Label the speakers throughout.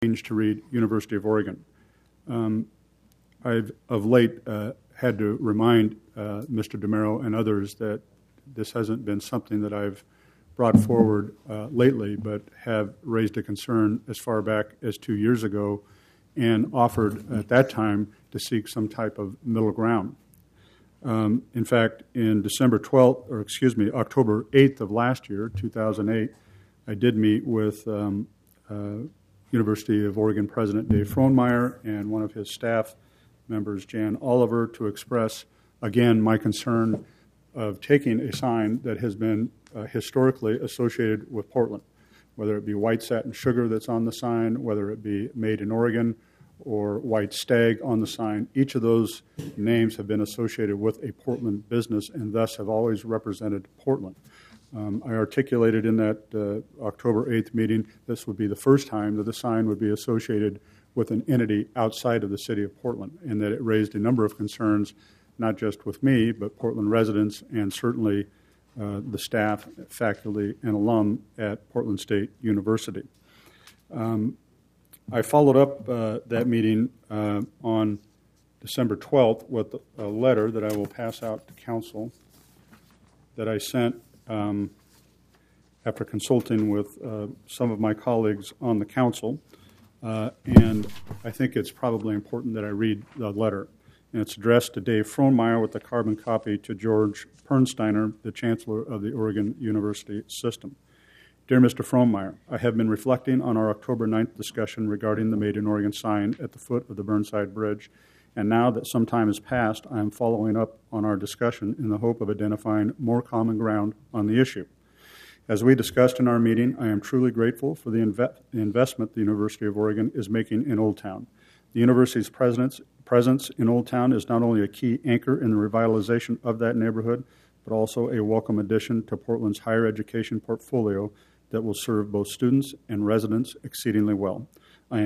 Speaker 1: changed to read University of Oregon. I've of late had to remind Mr. DeMero and others that this hasn't been something that I've brought forward lately, but have raised a concern as far back as 2 years ago and offered at that time to seek some type of middle ground. In fact, in October 8th of last year, 2008, I did meet with University of Oregon President Dave Frohnmeyer and one of his staff members, Jan Oliver, to express, again, my concern of taking a sign that has been historically associated with Portland, whether it be white satin sugar that's on the sign, whether it be made in Oregon or white stag on the sign. Each of those names have been associated with a Portland business and thus have always represented Portland. I articulated in that October 8th meeting this would be the first time that the sign would be associated with an entity outside of the city of Portland, and that it raised a number of concerns, not just with me, but Portland residents and certainly the staff, faculty, and alum at Portland State University. I followed up that meeting on December 12th with a letter that I will pass out to council that I sent after consulting with some of my colleagues on the council. And I think it's probably important that I read the letter. And it's addressed to Dave Frohnmeyer with a carbon copy to George Pernsteiner, the Chancellor of the Oregon University System. Dear Mr. Frohnmeyer, I have been reflecting on our October 9th discussion regarding the Made in Oregon sign at the foot of the Burnside Bridge, and now that some time has passed, I am following up on our discussion in the hope of identifying more common ground on the issue. As we discussed in our meeting, I am truly grateful for the investment the University of Oregon is making in Old Town. The university's presence in Old Town is not only a key anchor in the revitalization of that neighborhood, but also a welcome addition to Portland's higher education portfolio that will serve both students and residents exceedingly well. I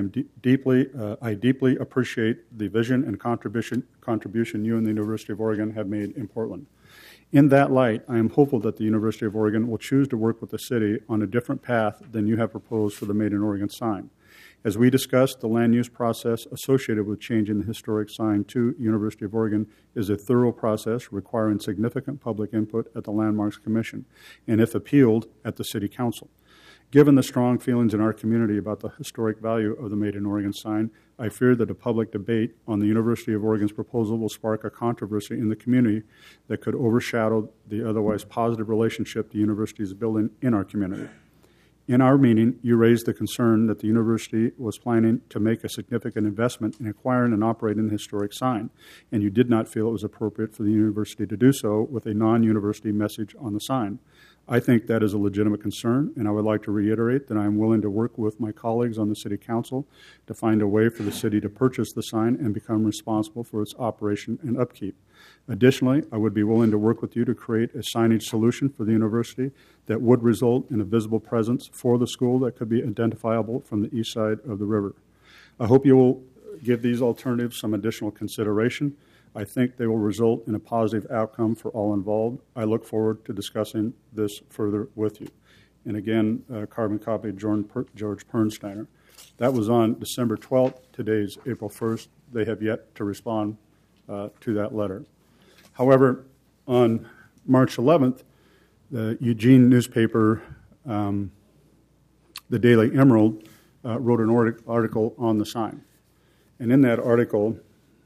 Speaker 1: deeply appreciate the vision and contribution you and the University of Oregon have made in Portland. In that light, I am hopeful that the University of Oregon will choose to work with the city on a different path than you have proposed for the Made in Oregon sign. As we discussed, the land use process associated with changing the historic sign to University of Oregon is a thorough process requiring significant public input at the Landmarks Commission and, if appealed, at the City Council. Given the strong feelings in our community about the historic value of the Made in Oregon sign, I fear that a public debate on the University of Oregon's proposal will spark a controversy in the community that could overshadow the otherwise positive relationship the university is building in our community. In our meeting, you raised the concern that the university was planning to make a significant investment in acquiring and operating the historic sign, and you did not feel it was appropriate for the university to do so with a non-university message on the sign. I think that is a legitimate concern, and I would like to reiterate that I am willing to work with my colleagues on the City Council to find a way for the city to purchase the sign and become responsible for its operation and upkeep. Additionally, I would be willing to work with you to create a signage solution for the university that would result in a visible presence for the school that could be identifiable from the east side of the river. I hope you will give these alternatives some additional consideration. I think they will result in a positive outcome for all involved. I look forward to discussing this further with you. And again, carbon copy George Pernsteiner. That was on December 12th. Today's April 1st. They have yet to respond to that letter. However, on March 11th, the Eugene newspaper, the Daily Emerald, wrote an article on the sign. And in that article,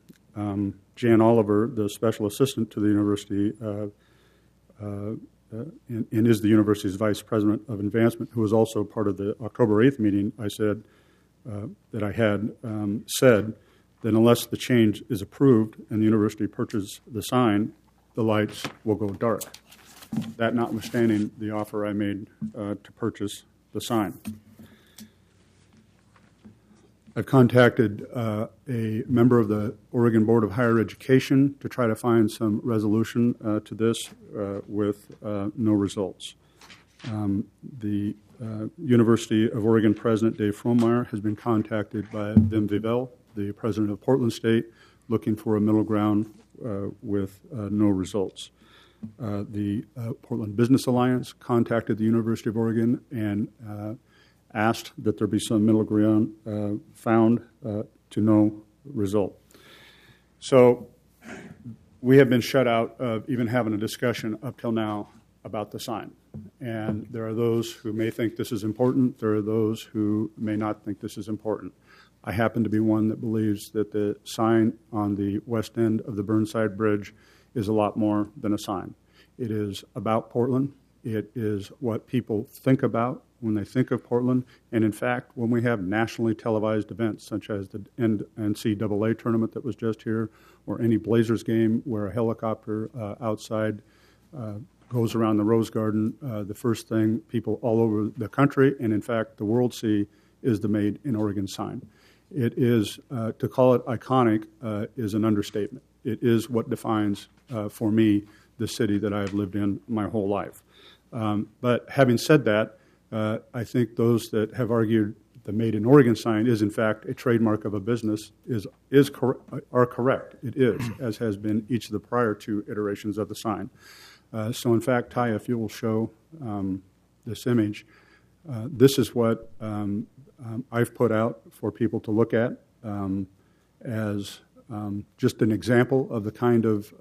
Speaker 1: Jan Oliver, the special assistant to the university, and is the university's vice president of advancement, who was also part of the October 8th meeting, I said that I had said that unless the change is approved and the university purchases the sign, the lights will go dark. That notwithstanding the offer I made to purchase the sign. I've contacted a member of the Oregon Board of Higher Education to try to find some resolution to this with no results. The University of Oregon President Dave Frohnmeyer has been contacted by Vim Vivel, the president of Portland State, looking for a middle ground with no results. The Portland Business Alliance contacted the University of Oregon and asked that there be some middle ground found to no result. So we have been shut out of even having a discussion up till now about the sign. And there are those who may think this is important. There are those who may not think this is important. I happen to be one that believes that the sign on the west end of the Burnside Bridge is a lot more than a sign. It is about Portland. It is what people think about when they think of Portland. And in fact, when we have nationally televised events such as the NCAA tournament that was just here, or any Blazers game where a helicopter outside goes around the Rose Garden, the first thing people all over the country, and in fact the world, see is the Made in Oregon sign. It is, to call it iconic is an understatement. It is what defines, for me, the city that I have lived in my whole life. But having said that, I think those that have argued the Made in Oregon sign is in fact a trademark of a business are correct. It is, as has been each of the prior two iterations of the sign. So in fact, Ty, if you will show this image, this is what I've put out for people to look at as just an example of the kind of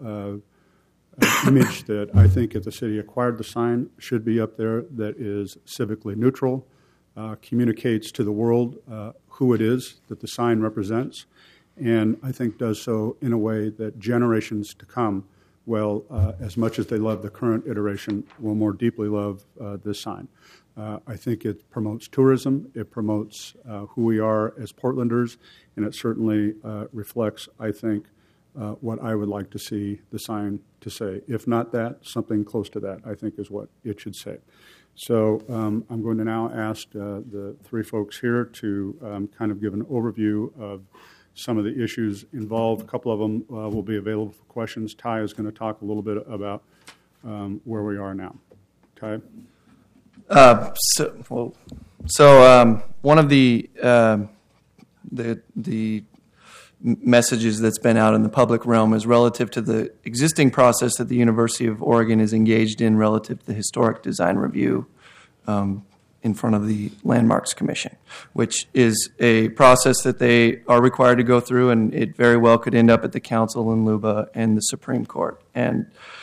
Speaker 1: image that I think if the city acquired the sign should be up there, that is civically neutral, communicates to the world who it is that the sign represents, and I think does so in a way that generations to come will, as much as they love the current iteration, will more deeply love this sign. I think it promotes tourism, it promotes who we are as Portlanders, and it certainly reflects, I think, what I would like to see the sign to say. If not that, something close to that, I think, is what it should say. So I'm going to now ask the three folks here to kind of give an overview of some of the issues involved. A couple of them will be available for questions. Ty is going to talk a little bit about where we are now. Ty? One of the messages that's been out in the public realm is relative to the existing process that the University of Oregon is engaged in relative to the Historic Design Review in front of the Landmarks Commission, which is a process that they are required to go through, and it very well could end up at the Council in Luba and the Supreme Court. And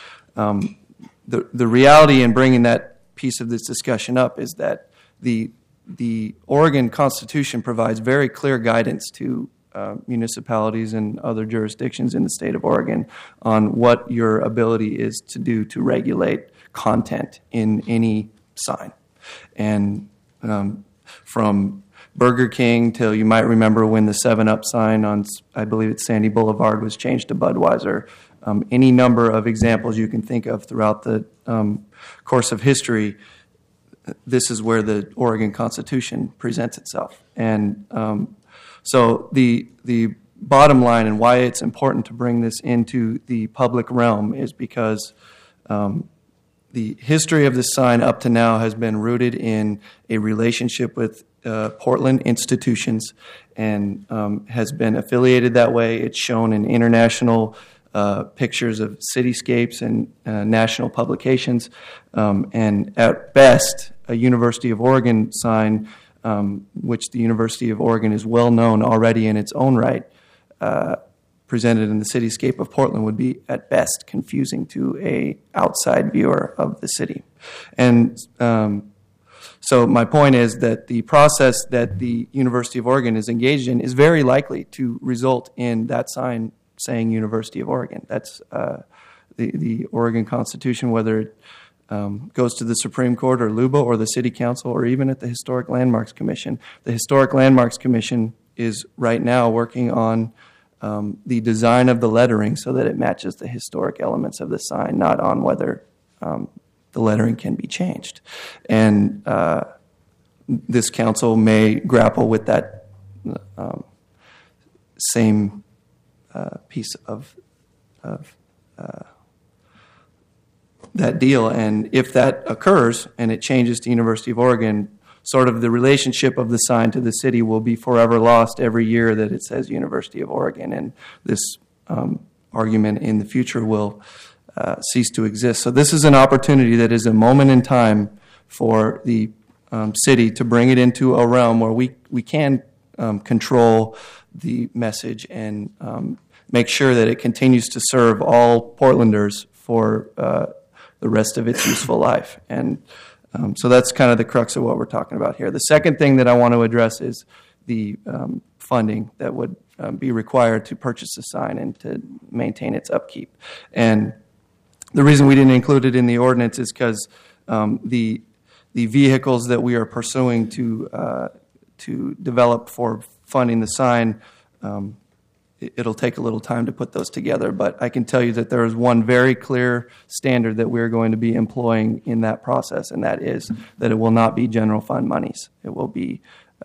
Speaker 1: the reality in bringing that piece of this discussion up is that the Oregon Constitution provides very clear guidance to municipalities and other jurisdictions in the state of Oregon on what your ability is to do to regulate content in any sign. And from Burger King till, you might remember when the 7-Up sign on, I believe it's Sandy Boulevard, was changed to Budweiser. Any number of examples you can think of throughout the course of history, this is where the Oregon Constitution presents itself. And so the bottom line and why it's important to bring this into the public realm is because the history of this sign up to now has been rooted in a relationship with Portland institutions and has been affiliated that way. It's shown in international pictures of cityscapes and national publications. And at best, a University of Oregon sign, which the University of Oregon is well known already in its own right, presented in the cityscape of Portland, would be at best confusing to a outside viewer of the city. And so my point is that the process that the University of Oregon is engaged in is very likely to result in that sign saying University of Oregon. That's the Oregon Constitution, whether it goes to the Supreme Court or LUBA or the City Council or even at the Historic Landmarks Commission. The Historic Landmarks Commission is right now working on the design of the lettering so that it matches the historic elements of the sign, not on whether the lettering can be changed. And this council may grapple with that same piece of that deal. And if that occurs and it changes to University of Oregon, sort of the relationship of the sign to the city will be forever lost every year that it says University of Oregon, and this argument in the future will cease to exist. So this is an opportunity that is a moment in time for the
Speaker 2: city to bring it into a realm where we can control the message and make sure that it continues to serve all Portlanders for the rest of its useful life. And so that's kind of the crux of what we're talking about here. The second thing that I want to address is the funding that would be required to purchase the sign and to maintain its upkeep. And the reason we didn't include it in the ordinance is because the vehicles that we are pursuing to develop for funding the sign, it'll take a little time to put those together. But I can tell you that there is one very clear standard that we're going to be employing in that process, and that is that it will not be general fund monies. It will be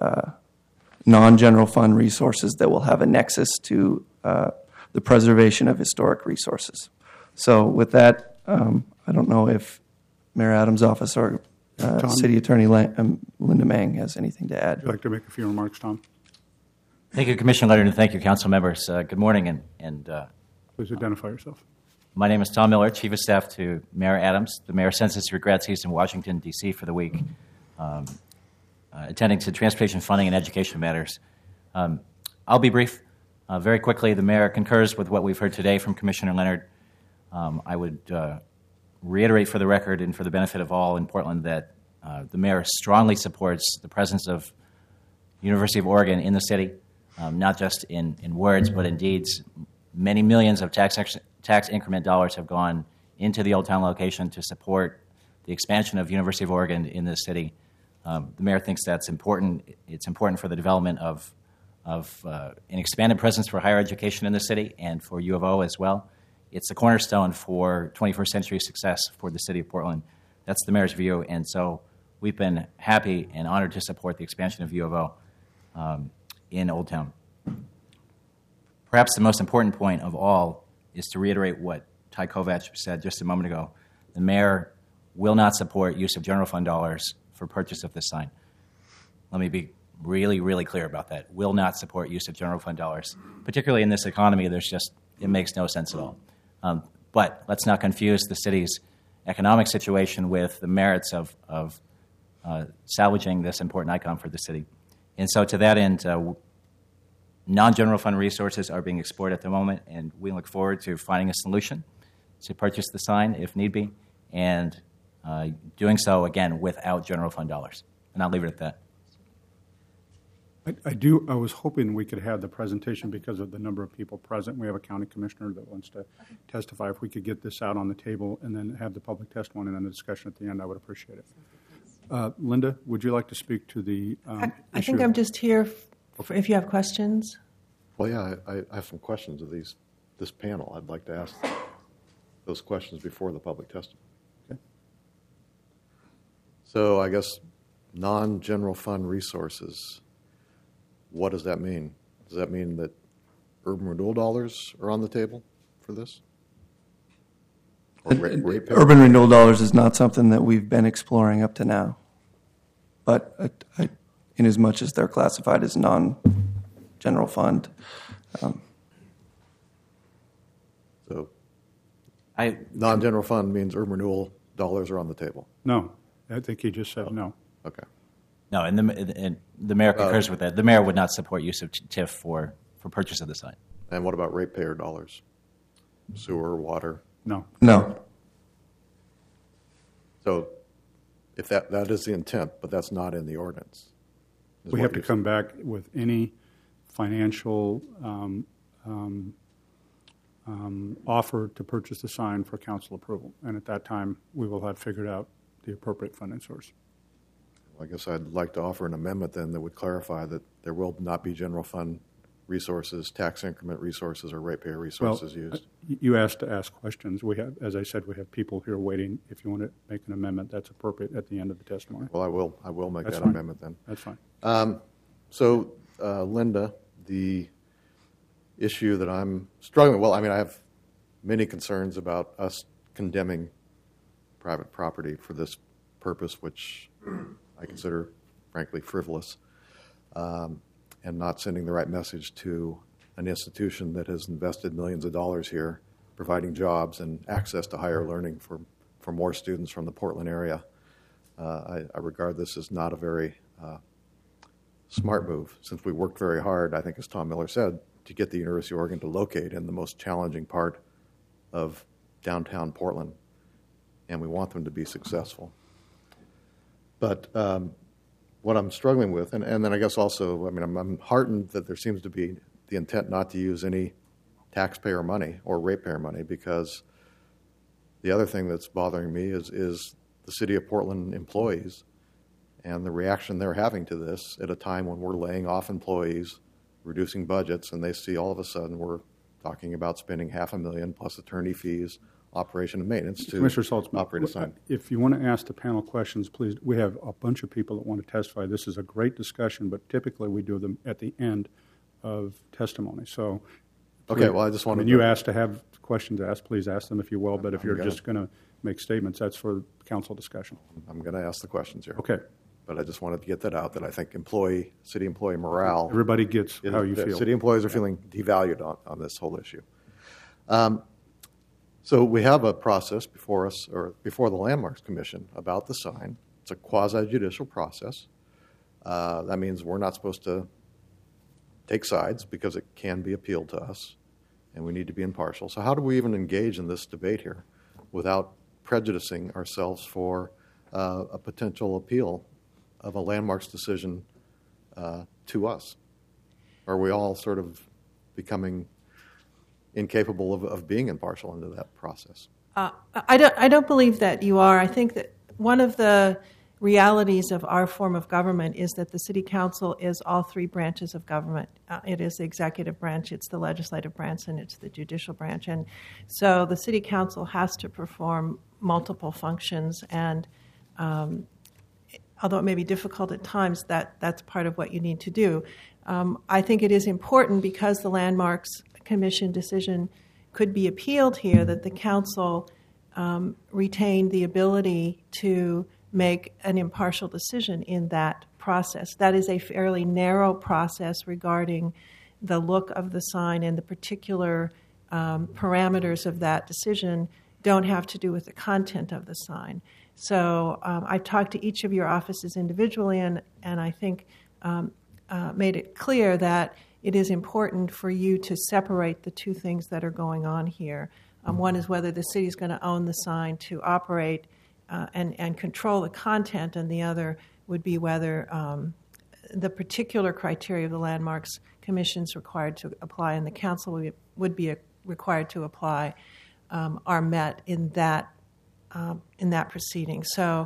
Speaker 2: non-general fund resources that will have a nexus to the preservation of historic resources. So with that, I don't know if Mayor Adams' office or City Attorney Linda Mang has anything to add.
Speaker 1: Would you like to make a few remarks, Tom?
Speaker 3: Thank you, Commissioner Leonard, and thank you, council members. Good morning, and
Speaker 1: Please identify yourself.
Speaker 3: my name is Tom Miller, Chief of Staff to Mayor Adams. The mayor sends his regrets. He's in Washington, D.C. for the week, attending to transportation funding and education matters. I'll be brief. Very quickly, the mayor concurs with what we've heard today from Commissioner Leonard. I would reiterate for the record and for the benefit of all in Portland that the mayor strongly supports the presence of University of Oregon in the city, not just in words but in deeds. Many millions of tax increment dollars have gone into the Old Town location to support the expansion of University of Oregon in this city. The mayor thinks that's important. It's important for the development of an expanded presence for higher education in the city and for U of O as well. It's the cornerstone for 21st century success for the city of Portland. That's the mayor's view, and so we've been happy and honored to support the expansion of U of O in Old Town. Perhaps the most important point of all is to reiterate what Ty Kovach said just a moment ago. The mayor will not support use of general fund dollars for purchase of this sign. Let me be really, really clear about that. Will not support use of general fund dollars. Particularly in this economy, it makes no sense at all. But let's not confuse the city's economic situation with the merits of salvaging this important icon for the city. And so to that end, non-general fund resources are being explored at the moment, and we look forward to finding a solution to purchase the sign if need be, and doing so, again, without general fund dollars. And I'll leave it at that.
Speaker 1: I was hoping we could have the presentation because of the number of people present. We have a county commissioner that wants to testify. If we could get this out on the table and then have the public testimony and then the discussion at the end, I would appreciate it. Linda, would you like to speak to the
Speaker 4: I think I'm just here if you have questions.
Speaker 5: Well, yeah, I have some questions of this panel. I'd like to ask those questions before the public testimony.
Speaker 1: Okay.
Speaker 5: So I guess non-general fund resources, what does that mean? Does that mean that urban renewal dollars are on the table for this? Or
Speaker 2: Urban renewal dollars is not something that we've been exploring up to now. But in as much as they're classified as non-general fund.
Speaker 5: So non-general fund means urban renewal dollars are on the table?
Speaker 1: No, I think he just said no.
Speaker 5: Okay.
Speaker 3: No, and the mayor concurs with that. The mayor would not support use of TIF for purchase of the sign.
Speaker 5: And what about ratepayer dollars? Sewer, water?
Speaker 1: No.
Speaker 2: No.
Speaker 5: So if that is the intent, but that's not in the ordinance.
Speaker 1: We have to come back with any financial offer to purchase the sign for council approval. And at that time, we will have figured out the appropriate funding source.
Speaker 5: I guess I'd like to offer an amendment then that would clarify that there will not be general fund resources, tax increment resources, or ratepayer resources used.
Speaker 1: You asked to ask questions. We have, as I said, we have people here waiting. If you want to make an amendment, that's appropriate at the end of the testimony.
Speaker 5: Well, I will make
Speaker 1: That's
Speaker 5: that
Speaker 1: fine.
Speaker 5: amendment then.
Speaker 1: That's fine.
Speaker 5: So, Linda, the issue that I'm struggling with, I have many concerns about us condemning private property for this purpose, which I consider, frankly, frivolous, and not sending the right message to an institution that has invested millions of dollars here, providing jobs and access to higher learning for more students from the Portland area. I regard this as not a very smart move, since we worked very hard, I think, as Tom Miller said, to get the University of Oregon to locate in the most challenging part of downtown Portland, and we want them to be successful. But what I'm struggling with, and then I guess also, I mean, I'm heartened that there seems to be the intent not to use any taxpayer money or ratepayer money, because the other thing that's bothering me is the City of Portland employees and the reaction they're having to this at a time when we're laying off employees, reducing budgets, and they see all of a sudden we're talking about spending $500,000 plus attorney fees, operation and maintenance to
Speaker 1: Commissioner Saltzman,
Speaker 5: operate a sign.
Speaker 1: if you want to ask the panel questions, please. We have a bunch of people that want to testify. This is a great discussion, but typically we do them at the end of testimony. So,
Speaker 5: Okay, well, I just wanted
Speaker 1: when you ask to have questions asked, please ask them if you will. But if you're
Speaker 5: gonna-
Speaker 1: just going to make statements, that's for council discussion.
Speaker 5: I'm going to ask the questions here.
Speaker 1: Okay.
Speaker 5: But I just wanted to get that out, that I think city employee morale.
Speaker 1: Everybody gets how you
Speaker 5: the
Speaker 1: feel.
Speaker 5: City employees are feeling devalued on this whole issue. So we have a process before us, or before the Landmarks Commission, about the sign. It's a quasi-judicial process. That means we're not supposed to take sides, because it can be appealed to us, and we need to be impartial. So how do we even engage in this debate here without prejudicing ourselves for a potential appeal of a Landmarks decision to us? Are we all sort of becoming incapable of being impartial into that process?
Speaker 4: I don't believe that you are. I think that one of the realities of our form of government is that the City Council is all three branches of government. It is the executive branch, it's the legislative branch, and it's the judicial branch. And so the City Council has to perform multiple functions, and although it may be difficult at times, that's part of what you need to do. I think it is important, because the Landmarks Commission decision could be appealed here, that the Council retain the ability to make an impartial decision in that process. That is a fairly narrow process regarding the look of the sign, and the particular parameters of that decision don't have to do with the content of the sign. So I've talked to each of your offices individually, and I think made it clear that it is important for you to separate the two things that are going on here. One is whether the city is going to own the sign to operate and control the content, and the other would be whether the particular criteria of the Landmarks Commission is required to apply, and the Council would be required to apply, are met in that proceeding. So,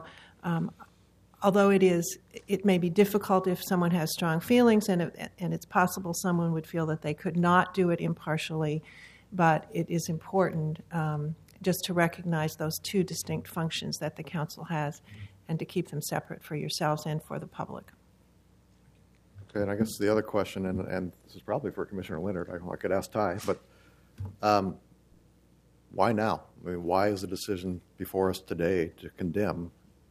Speaker 4: although it may be difficult if someone has strong feelings, and it's possible someone would feel that they could not do it impartially, but it is important just to recognize those two distinct functions that the Council has, and to keep them separate for yourselves and for the public.
Speaker 5: Okay, and I guess the other question, and this is probably for Commissioner Leonard, I could ask Ty, but why now? I mean, why is the decision before us today to condemn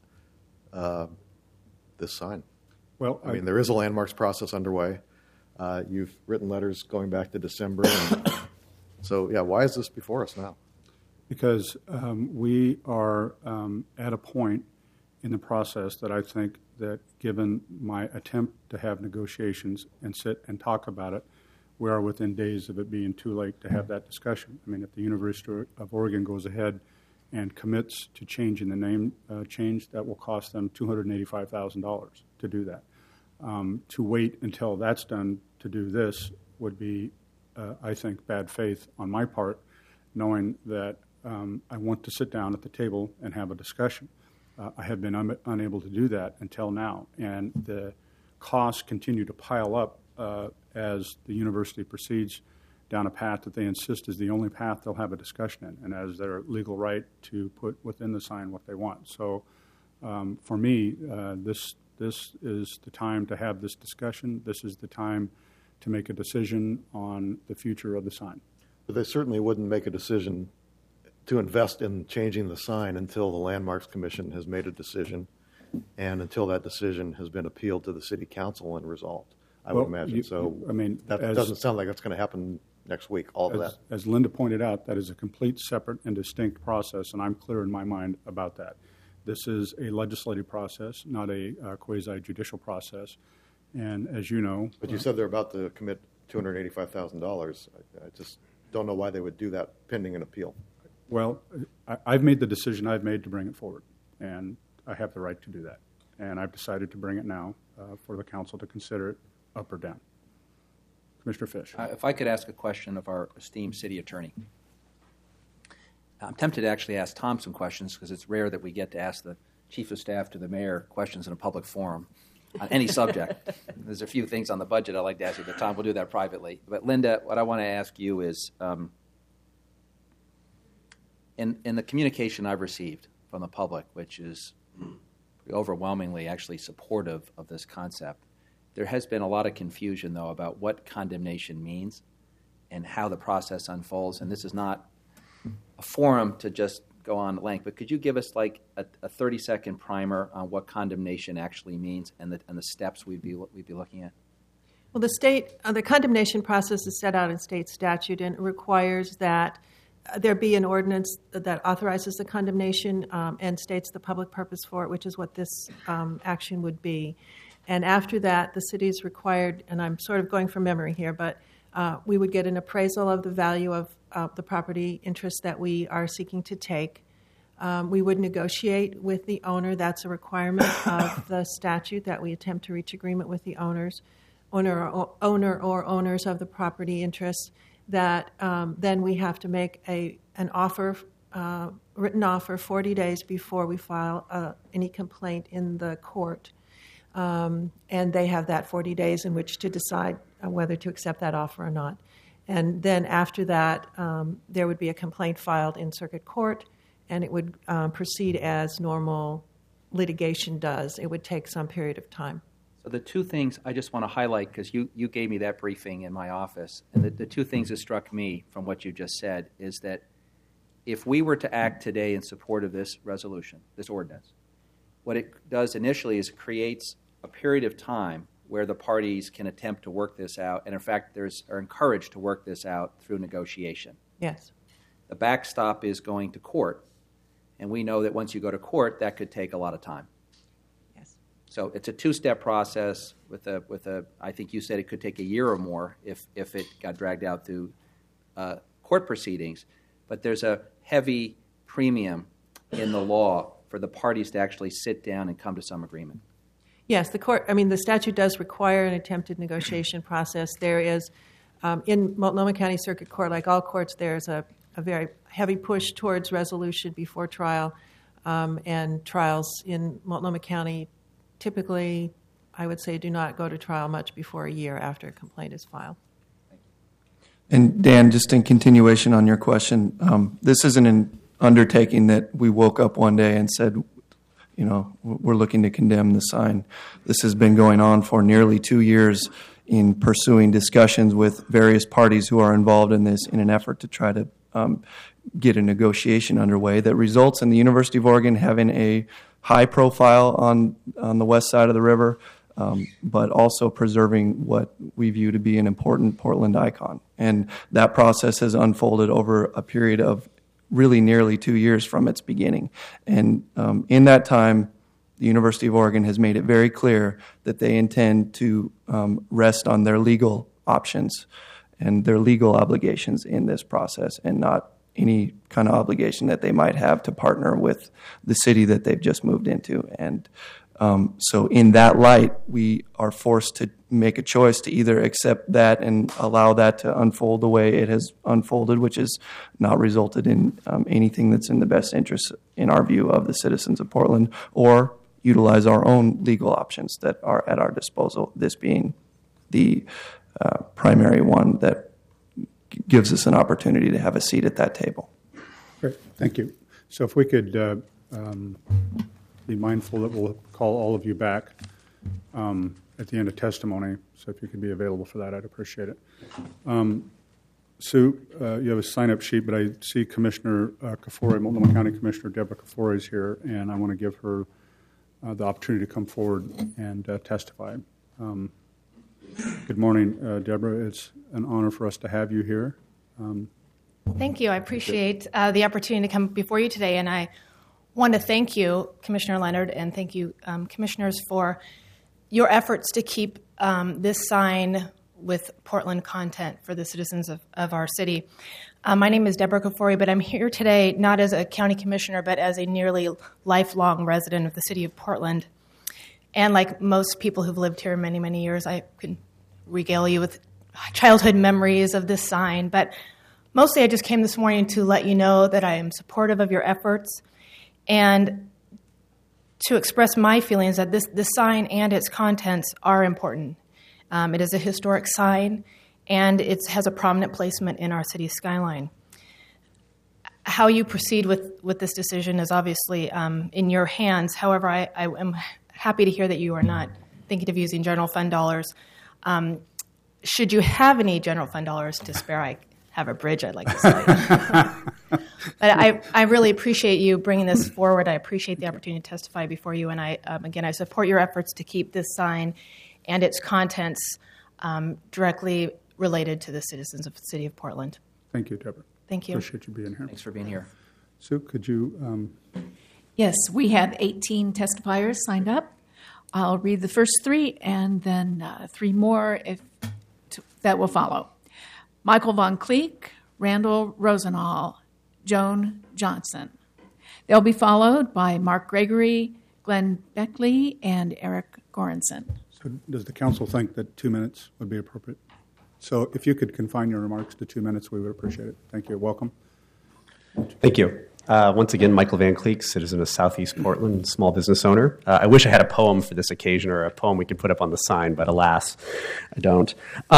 Speaker 5: this sign?
Speaker 1: Well,
Speaker 5: I mean, there is a landmarks process underway. You've written letters going back to December. And so, yeah, why is this before us now?
Speaker 1: because we are at a point in the process that I think that, given my attempt to have negotiations and sit and talk about it, we are within days of it being too late to have that discussion. I mean, if the University of Oregon goes ahead and commits to changing the name change, that will cost them $285,000 to do that. To wait until that's done to do this would be, I think, bad faith on my part, knowing that I want to sit down at the table and have a discussion. I have been unable to do that until now, and the costs continue to pile up as the university proceeds down a path that they insist is the only path they'll have a discussion in, and as their legal right to put within the sign what they want. So for me, this is the time to have this discussion. This is the time to make a decision on the future of the sign.
Speaker 5: But they certainly wouldn't make a decision to invest in changing the sign until the Landmarks Commission has made a decision and until that decision has been appealed to the City Council and resolved, I would imagine. That doesn't sound like that's going to happen next week, all of that.
Speaker 1: As Linda pointed out, that is a complete separate and distinct process, and I'm clear in my mind about that. This is a legislative process, not a quasi-judicial process. And as you know...
Speaker 5: But you said they're about to commit $285,000. I just don't know why they would do that pending an appeal.
Speaker 1: Well, I've made the decision I've made to bring it forward, and I have the right to do that. And I've decided to bring it now for the council to consider it up or down. Commissioner Fish.
Speaker 6: If I could ask a question of our esteemed city attorney. I'm tempted to actually ask Tom some questions because it's rare that we get to ask the chief of staff to the mayor questions in a public forum on any subject. There's a few things on the budget I'd like to ask you, but Tom, we'll do that privately. But Linda, what I want to ask you is, in the communication I've received from the public, which is overwhelmingly actually supportive of this concept, there has been a lot of confusion, though, about what condemnation means and how the process unfolds. And this is not a forum to just go on at length, but could you give us like a 30-second primer on what condemnation actually means and the steps we'd be looking at?
Speaker 4: Well, the condemnation process is set out in state statute, and it requires that there be an ordinance that authorizes the condemnation and states the public purpose for it, which is what this action would be. And after that, the city is required, and I'm sort of going from memory here, but we would get an appraisal of the value of the property interest that we are seeking to take. We would negotiate with the owner. That's a requirement of the statute, that we attempt to reach agreement with the owner or owners of the property interest. That then we have to make an offer, written offer, 40 days before we file any complaint in the court. And they have that 40 days in which to decide whether to accept that offer or not. And then after that, there would be a complaint filed in circuit court, and it would proceed as normal litigation does. It would take some period of time.
Speaker 6: So the two things I just want to highlight, because you gave me that briefing in my office, and the two things that struck me from what you just said is that if we were to act today in support of this resolution, this ordinance, what it does initially is it creates a period of time where the parties can attempt to work this out, and in fact are encouraged to work this out through negotiation.
Speaker 4: Yes. The
Speaker 6: backstop is going to court, and we know that once you go to court, that could take a lot of time.
Speaker 4: Yes.
Speaker 6: So it's a two-step process with a. I think you said it could take a year or more if it got dragged out through court proceedings, but there's a heavy premium in the law for the parties to actually sit down and come to some agreement.
Speaker 4: Yes, the statute does require an attempted negotiation process. There is, in Multnomah County Circuit Court, like all courts, there's a very heavy push towards resolution before trial, and trials in Multnomah County typically, I would say, do not go to trial much before a year after a complaint is filed.
Speaker 2: And Dan, just in continuation on your question, this isn't an undertaking that we woke up one day and said, we're looking to condemn the sign. This has been going on for nearly 2 years in pursuing discussions with various parties who are involved in this in an effort to try to get a negotiation underway that results in the University of Oregon having a high profile on the west side of the river, but also preserving what we view to be an important Portland icon. And that process has unfolded over a period of really nearly 2 years from its beginning. And in that time, the University of Oregon has made it very clear that they intend to rest on their legal options and their legal obligations in this process, and not any kind of obligation that they might have to partner with the city that they've just moved into. And so in that light, we are forced to make a choice to either accept that and allow that to unfold the way it has unfolded, which has not resulted in anything that's in the best interest, in our view, of the citizens of Portland, or utilize our own legal options that are at our disposal, this being the primary one that gives us an opportunity to have a seat at that table.
Speaker 1: Great, thank you. So if we could be mindful that we'll call all of you back at the end of testimony, so if you could be available for that, I'd appreciate it. Sue, you have a sign-up sheet, but I see Commissioner Kafoury, Multnomah County Commissioner Deborah Kafoury is here, and I want to give her the opportunity to come forward and testify. Good morning, Deborah. It's an honor for us to have you here.
Speaker 7: Thank you. I appreciate the opportunity to come before you today, and I want to thank you, Commissioner Leonard, and thank you, commissioners, for your efforts to keep this sign with Portland content for the citizens of our city. My name is Deborah Kafori, but I'm here today not as a county commissioner, but as a nearly lifelong resident of the city of Portland. And like most people who've lived here many, many years, I can regale you with childhood memories of this sign. But mostly I just came this morning to let you know that I am supportive of your efforts and to express my feelings that this sign and its contents are important. It is a historic sign, and it has a prominent placement in our city skyline. How you proceed with this decision is obviously in your hands. However, I am happy to hear that you are not thinking of using general fund dollars. Should you have any general fund dollars to spare, I have a bridge I'd like to say. But I really appreciate you bringing this forward. I appreciate the opportunity to testify before you, and I support your efforts to keep this sign and its contents directly related to the citizens of the city of Portland.
Speaker 1: Thank you, Deborah.
Speaker 7: Thank you.
Speaker 1: Appreciate you being here.
Speaker 6: Thanks for being here.
Speaker 1: Sue, could you...
Speaker 8: Yes, we have 18 testifiers signed up. I'll read the first three and then three more that will follow. Michael Von Cleek, Randall Rosenhall, Joan Johnson. They'll be followed by Mark Gregory, Glenn Beckley, and Eric Goranson.
Speaker 1: So does the council think that 2 minutes would be appropriate? So if you could confine your remarks to 2 minutes, we would appreciate it. Thank you. Welcome.
Speaker 9: Thank you. Once again, Michael Van Cleek, citizen of Southeast Portland, small business owner. I wish I had a poem for this occasion or a poem we could put up on the sign, but alas, I don't.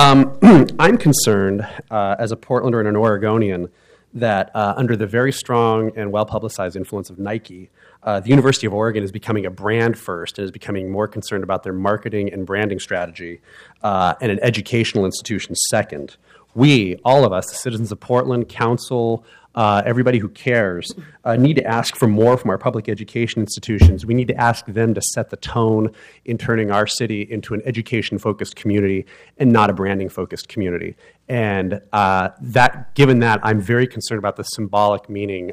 Speaker 9: I'm concerned as a Portlander and an Oregonian that under the very strong and well-publicized influence of Nike, the University of Oregon is becoming a brand first and is becoming more concerned about their marketing and branding strategy and an educational institution second. We, all of us, the citizens of Portland, council, everybody who cares, need to ask for more from our public education institutions. We need to ask them to set the tone in turning our city into an education-focused community and not a branding-focused community. And given that, I'm very concerned about the symbolic meaning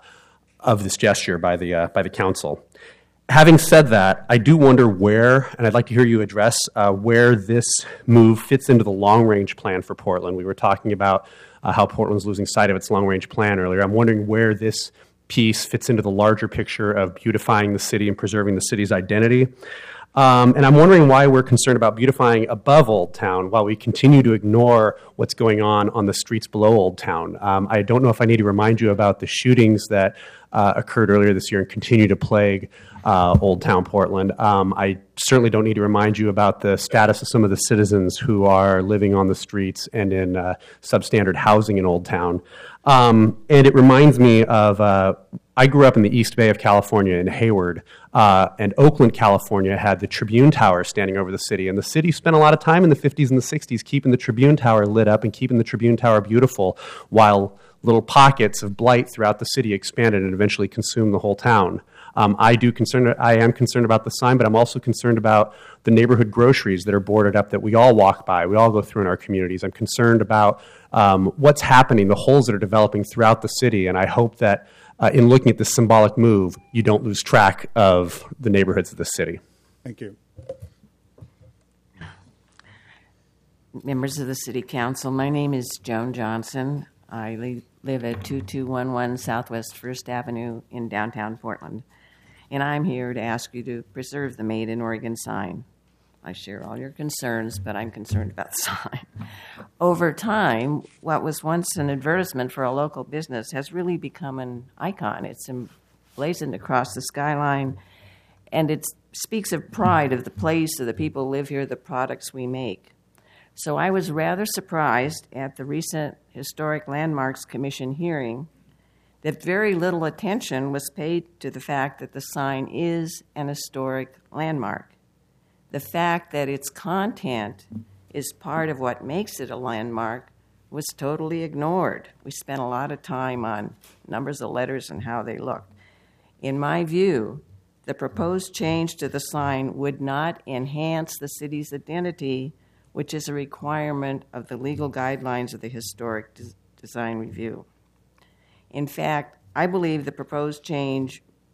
Speaker 9: of this gesture by the council. Having said that, I do wonder where, and I'd like to hear you address where this move fits into the long-range plan for Portland. We were talking about how Portland's losing sight of its long-range plan earlier. I'm wondering where this piece fits into the larger picture of beautifying the city and preserving the city's identity. And I'm wondering why we're concerned about beautifying above Old Town while we continue to ignore what's going on the streets below Old Town. I don't know if I need to remind you about the shootings that occurred earlier this year and continue to plague Old Town Portland. I certainly don't need to remind you about the status of some of the citizens who are living on the streets and in substandard housing in Old Town. And it reminds me of, I grew up in the East Bay of California in Hayward, and Oakland, California had the Tribune Tower standing over the city. And the city spent a lot of time in the 50s and the 60s keeping the Tribune Tower lit up and keeping the Tribune Tower beautiful while little pockets of blight throughout the city expanded and eventually consumed the whole town. I am concerned about the sign, but I'm also concerned about the neighborhood groceries that are boarded up that we all walk by, we all go through in our communities. I'm concerned about what's happening, the holes that are developing throughout the city, and I hope that in looking at this symbolic move, you don't lose track of the neighborhoods of the city.
Speaker 1: Thank you.
Speaker 10: Members of the City Council, my name is Joan Johnson. I live at 2211 Southwest 1st Avenue in downtown Portland, and I'm here to ask you to preserve the Made in Oregon sign. I share all your concerns, but I'm concerned about the sign. Over time, what was once an advertisement for a local business has really become an icon. It's emblazoned across the skyline, and it speaks of pride of the place, of the people who live here, the products we make. So I was rather surprised at the recent Historic Landmarks Commission hearing that very little attention was paid to the fact that the sign is an historic landmark. The fact that its content is part of what makes it a landmark was totally ignored. We spent a lot of time on numbers of letters and how they looked. In my view, the proposed change to the sign would not enhance the city's identity, which is a requirement of the legal guidelines of the Historic Design Review. In fact, I believe the proposed change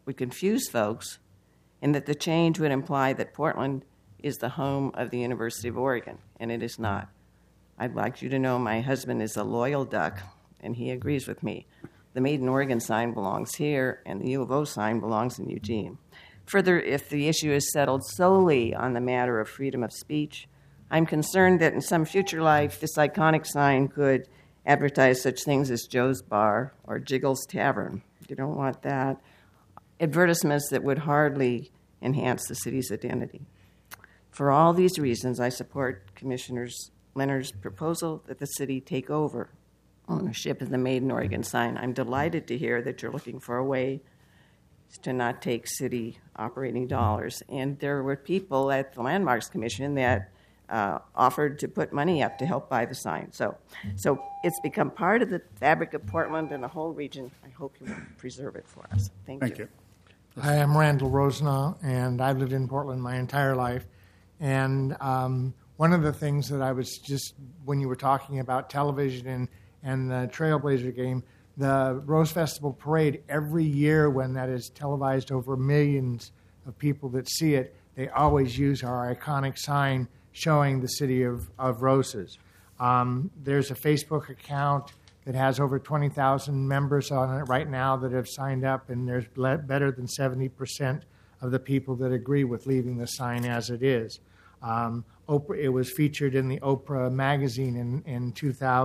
Speaker 10: would confuse folks and that the change would imply that Portland is the home of the University of Oregon, and it is not. I'd like you to know my husband is a loyal duck, and he agrees with me. The Made in Oregon sign belongs here, and the U of O sign belongs in Eugene. Further, if the issue is settled solely on the matter of freedom of speech, I'm concerned that in some future life, this iconic sign could advertise such things as Joe's Bar or Jiggles Tavern. You don't want that. Advertisements that would hardly enhance the city's identity. For all these reasons, I support Commissioner Leonard's proposal that the city take over ownership of the Made in Oregon sign. I'm delighted to hear that you're looking for a way to not take city operating dollars. And there were people at the Landmarks Commission that offered to put money up to help buy the sign. So it's become part of the fabric of Portland and the whole region. I hope you will preserve it for us. Thank you.
Speaker 11: I am Randall Rosenau, and I've lived in Portland my entire life. And one of the things that I was just, when you were talking about television and the Trailblazer game, the Rose Festival Parade, every year when that is televised over millions of people that see it, they always use our iconic sign showing the city of roses. There's a Facebook account that has over 20,000 members on it right now that have signed up, and there's better than 70% of the people that agree with leaving the sign as it is. It was featured in the Oprah magazine in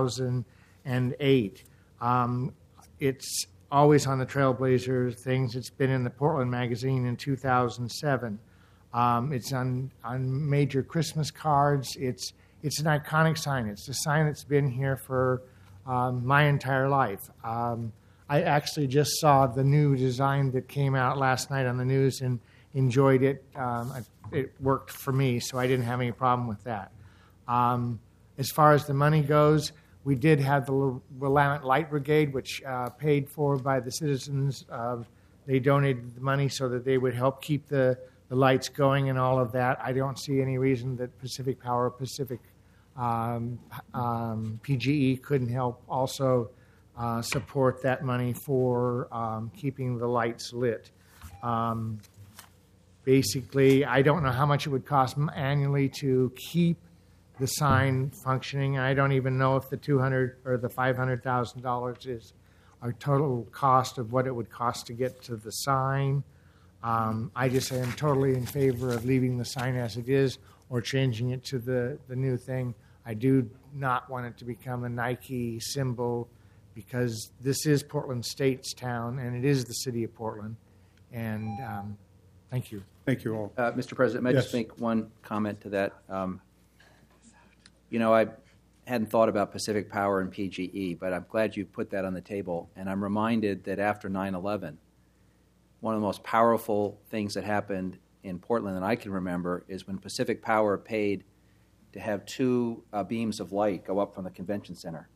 Speaker 11: 2008. It's always on the Trailblazer things. It's been in the Portland magazine in 2007. It's on major Christmas cards. It's an iconic sign. It's a sign that's been here for my entire life. I actually just saw the new design that came out last night on the news and enjoyed it. It worked for me, so I didn't have any problem with that. As far as the money goes, we did have the Willamette Light Brigade, which paid for by the citizens. They donated the money so that they would help keep the lights going and all of that. I don't see any reason that Pacific Power, PGE couldn't help also support that money for keeping the lights lit. Basically, I don't know how much it would cost annually to keep the sign functioning. I don't even know if the $200,000 or the $500,000 is our total cost of what it would cost to get to the sign. I just am totally in favor of leaving the sign as it is or changing it to the new thing. I do not want it to become a Nike symbol because this is Portland State's town and it is the city of Portland. And thank you.
Speaker 1: Thank you all.
Speaker 6: Mr. President, may I just make one comment to that? I hadn't thought about Pacific Power and PGE, but I'm glad you put that on the table. And I'm reminded that after 9/11, one of the most powerful things that happened in Portland that I can remember is when Pacific Power paid to have two beams of light go up from the convention center.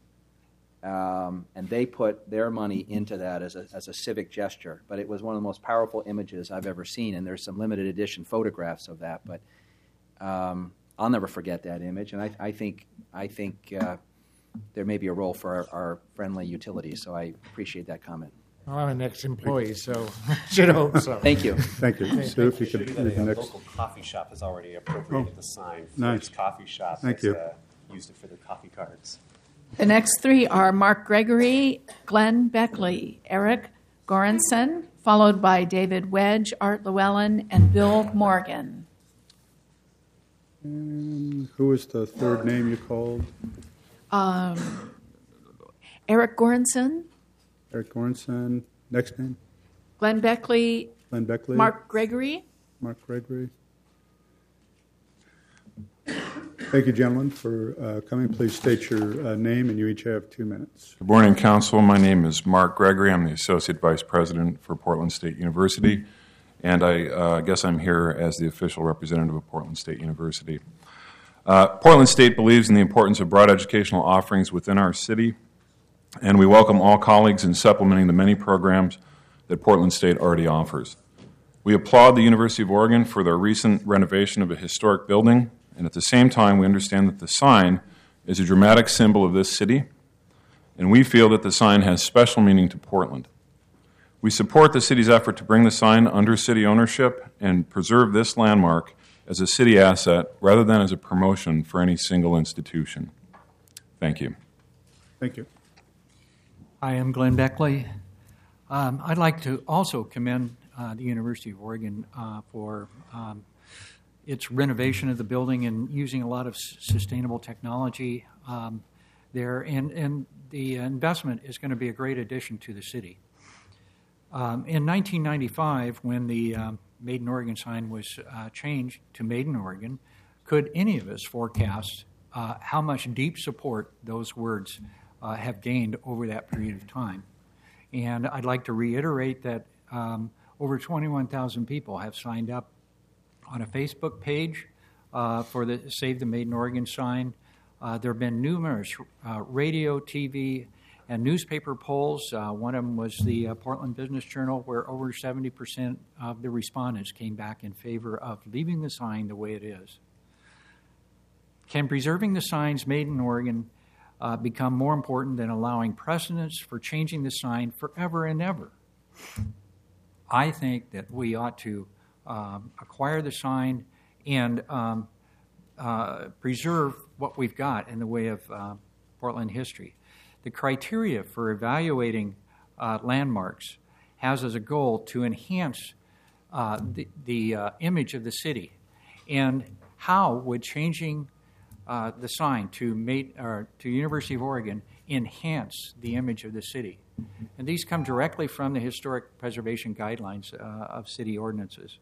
Speaker 6: And they put their money into that as a civic gesture. But it was one of the most powerful images I've ever seen, and there's some limited edition photographs of that. But I'll never forget that image, and I think there may be a role for our friendly utilities, so I appreciate that comment.
Speaker 11: Well, I'm an ex-employee, so I should hope so.
Speaker 6: Thank you.
Speaker 1: Thank you. So if you could
Speaker 9: The local coffee shop has already appropriated the sign for
Speaker 1: nice.
Speaker 9: its coffee shop.
Speaker 1: Thank you.
Speaker 9: Used it for their coffee cards.
Speaker 8: The next three are Mark Gregory, Glenn Beckley, Eric Goranson, followed by David Wedge, Art Llewellyn, and Bill Morgan.
Speaker 1: And who was the third name you called?
Speaker 8: Eric Goranson,
Speaker 1: Eric Goranson. Next name?
Speaker 8: Glenn Beckley,
Speaker 1: Glenn Beckley.
Speaker 8: Mark Gregory.
Speaker 1: Mark Gregory. Thank you, gentlemen, for coming. Please state your name, and you each have 2 minutes.
Speaker 12: Good morning, Council. My name is Mark Gregory. I'm the Associate Vice President for Portland State University, and I guess I'm here as the official representative of Portland State University. Portland State believes in the importance of broad educational offerings within our city, and we welcome all colleagues in supplementing the many programs that Portland State already offers. We applaud the University of Oregon for their recent renovation of a historic building, and at the same time, we understand that the sign is a dramatic symbol of this city, and we feel that the sign has special meaning to Portland. We support the city's effort to bring the sign under city ownership and preserve this landmark as a city asset rather than as a promotion for any single institution. Thank you.
Speaker 1: Thank you.
Speaker 13: Hi, I'm Glenn Beckley. I'd like to also commend the University of Oregon for its renovation of the building and using a lot of sustainable technology there. And the investment is going to be a great addition to the city. In 1995, when the Made in Oregon sign was changed to Made in Oregon, could any of us forecast how much deep support those words have gained over that period of time? And I'd like to reiterate that over 21,000 people have signed up on a Facebook page for the Save the Made in Oregon sign. There have been numerous radio, TV, and newspaper polls. One of them was the Portland Business Journal, where over 70% of the respondents came back in favor of leaving the sign the way it is. Can preserving the signs Made in Oregon become more important than allowing precedents for changing the sign forever and ever? I think that we ought to acquire the sign and preserve what we've got in the way of Portland history. The criteria for evaluating landmarks has as a goal to enhance the image of the city. And how would changing the sign to University of Oregon enhance the image of the city? And these come directly from the historic preservation guidelines of city ordinances.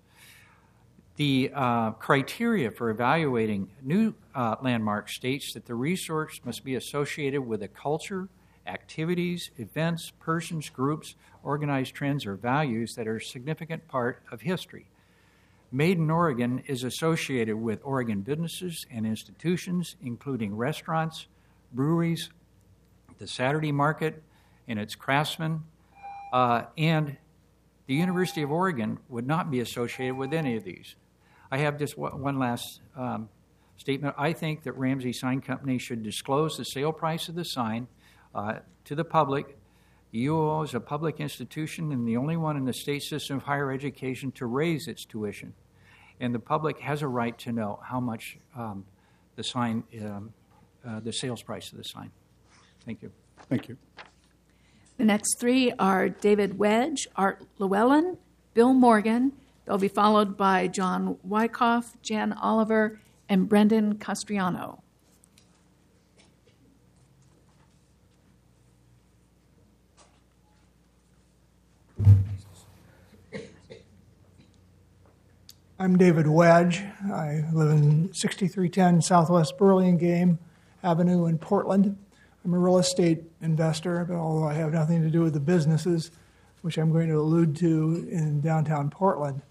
Speaker 13: The criteria for evaluating new landmarks states that the resource must be associated with a culture, activities, events, persons, groups, organized trends, or values that are a significant part of history. Made in Oregon is associated with Oregon businesses and institutions, including restaurants, breweries, the Saturday Market and its craftsmen, and the University of Oregon would not be associated with any of these. I have just one last statement. I think that Ramsey Sign Company should disclose the sale price of the sign to the public. The UO is a public institution and the only one in the state system of higher education to raise its tuition. And the public has a right to know how much the sign, the sales price of the sign. Thank you.
Speaker 1: Thank you.
Speaker 8: The next three are David Wedge, Art Llewellyn, Bill Morgan. They'll be followed by John Wyckoff, Jan Oliver, and Brendan Castriano.
Speaker 14: I'm David Wedge. I live in 6310 Southwest Burlingame Avenue in Portland. I'm a real estate investor, but although I have nothing to do with the businesses, which I'm going to allude to in downtown Portland.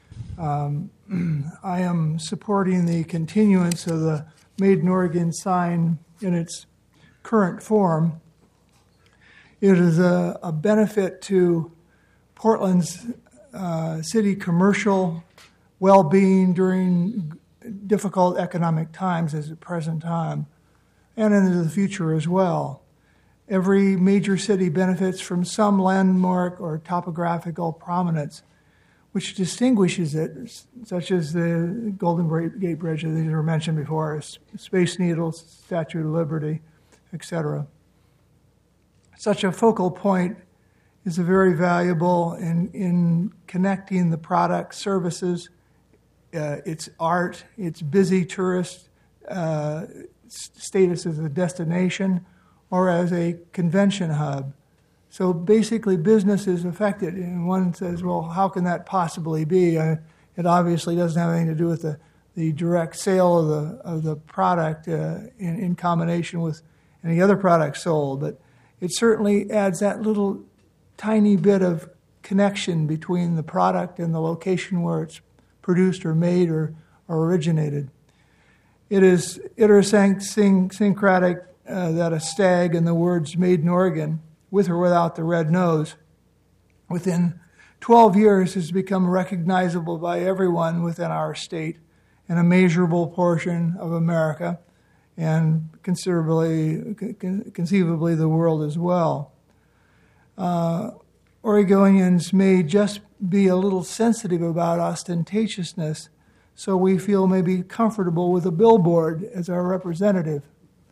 Speaker 14: I am supporting the continuance of the Made in Oregon sign in its current form. It is a benefit to Portland's city commercial well-being during difficult economic times as at present time, and into the future as well. Every major city benefits from some landmark or topographical prominence which distinguishes it, such as the Golden Gate Bridge, as these were mentioned before, Space Needle, Statue of Liberty, etc. Such a focal point is very valuable in connecting the product, services, its art, its busy tourist status as a destination or as a convention hub. So basically business is affected, and one says, well, how can that possibly be? It obviously doesn't have anything to do with the direct sale of the product in combination with any other product sold, but it certainly adds that little tiny bit of connection between the product and the location where it's produced or made or originated. It is idiosyncratic that a stag and the words Made in Oregon, with or without the red nose, within 12 years has become recognizable by everyone within our state and a measurable portion of America and conceivably the world as well. Oregonians may just be a little sensitive about ostentatiousness, so we feel maybe comfortable with a billboard as our representative.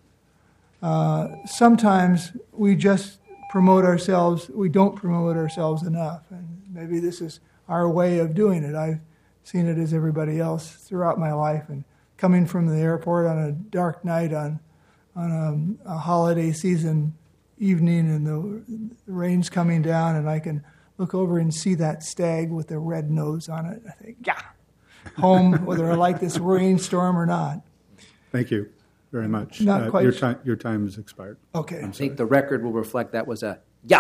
Speaker 14: Sometimes we just promote ourselves, we don't promote ourselves enough, and maybe this is our way of doing it. I've seen it as everybody else throughout my life, and coming from the airport on a dark night on a holiday season evening and the rain's coming down and I can look over and see that stag with the red nose on it. I think, yeah, home, whether I like this rainstorm or not.
Speaker 1: Thank you very much.
Speaker 14: Not quite.
Speaker 1: Your time has expired.
Speaker 14: Okay.
Speaker 6: I think the record will reflect that was a yeah.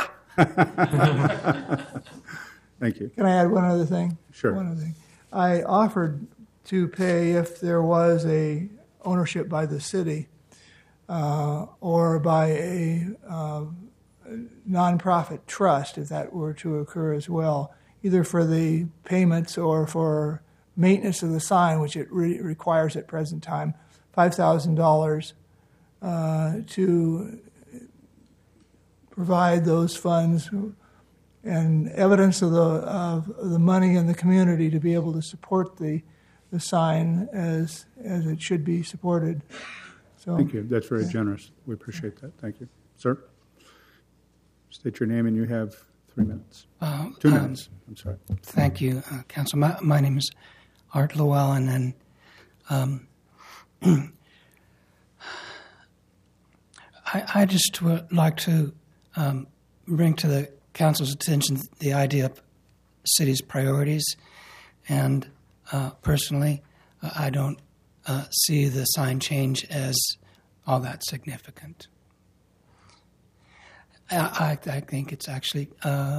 Speaker 1: Thank you.
Speaker 14: Can I add one other thing?
Speaker 1: Sure.
Speaker 14: One other thing. I offered to pay if there was a ownership by the city or by a nonprofit trust, if that were to occur as well, either for the payments or for maintenance of the sign, which it requires at present time, $5,000 to provide those funds and evidence of the money in the community to be able to support the sign as it should be supported. So,
Speaker 1: thank you. That's very generous. We appreciate that. Thank you. Sir? State your name and you have 3 minutes. 2 minutes. I'm sorry.
Speaker 15: Thank you, Council. My name is Art Llewellyn, and I just would like to bring to the Council's attention the idea of city's priorities. And personally, I don't see the sign change as all that significant. I think it's actually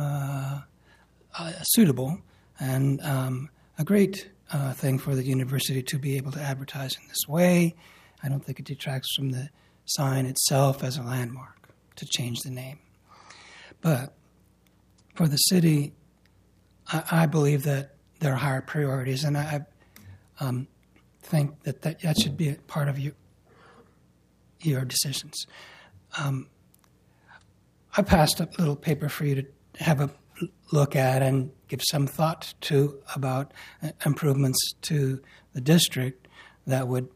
Speaker 15: suitable and a great thing for the university to be able to advertise in this way. I don't think it detracts from the sign itself as a landmark to change the name. But for the city, I believe that there are higher priorities, and I think that should be a part of your decisions. I passed a little paper for you to have a look at and give some thought to about improvements to the district that would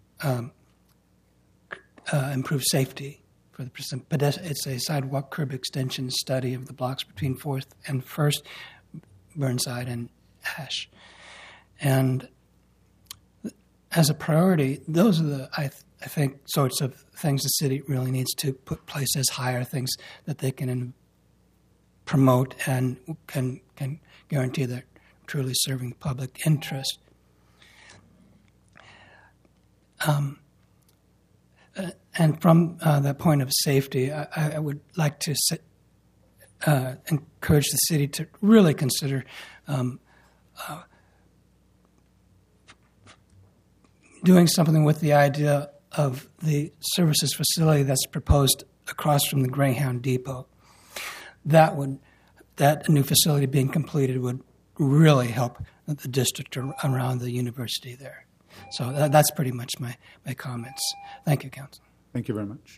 Speaker 15: improve safety for the pedestrian. It's a sidewalk curb extension study of the blocks between 4th and 1st, Burnside and Ash. And as a priority, those are the, I think, sorts of things the city really needs to put place as higher things that they can promote and can guarantee they're truly serving the public interest. And from the point of safety, I would like to encourage the city to really consider doing something with the idea of the services facility that's proposed across from the Greyhound Depot. That new facility being completed would really help the district around the university there. So that's pretty much my comments. Thank you, Council.
Speaker 1: Thank you very much.